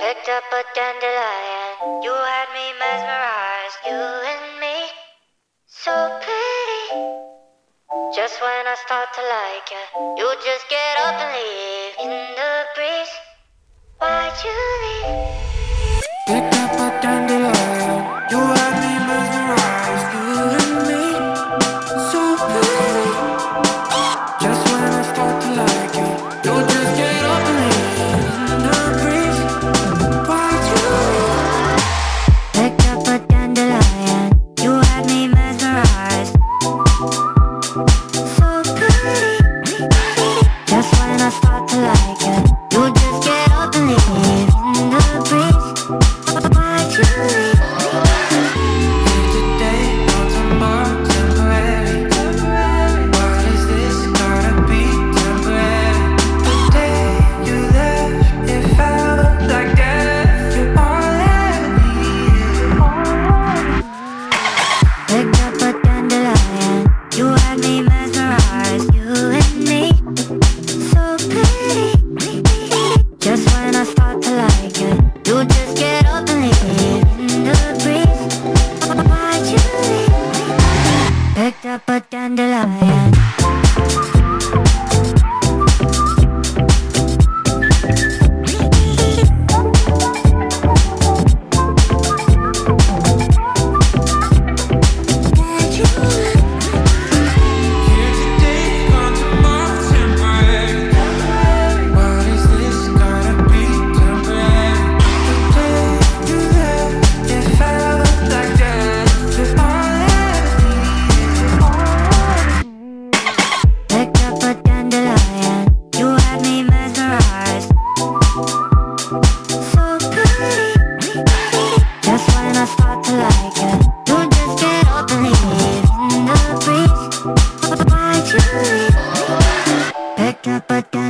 Picked up a dandelion, you had me mesmerized, you and me, so pretty. Just when I start to like you, you just get up and leave in the breeze. Why'd you leave? Picked up a dandelion, you had me mesmerized, you and me, so pretty. Just when I start to like you, you just get up and leave in the breeze. Why'd you leave? Picked up a dandelion, you had me mesmerized, so pretty. Just when I start to like you, you just get up and leave in the breeze. Why'd you leave? Live today, not tomorrow, temporary. What is this? Gotta be temporary. The day you left, it felt like death. You're all I need. Picked up a dandelion, you had me mesmerized, you and me, so pretty. Just when I start to like you, you just get up and leave in the breeze. Why'd you leave? Picked up a dandelion. Why'd you leave? Here today, gone tomorrow, temporary. What is this? Gotta be temporary. The day you left, it felt like death. You're all I need. Picked up a dandelion, you had me mesmerized, so pretty. Just when I start to like you, you just get up and leave in the breeze. Why'd you leave? Picked up a dandelion.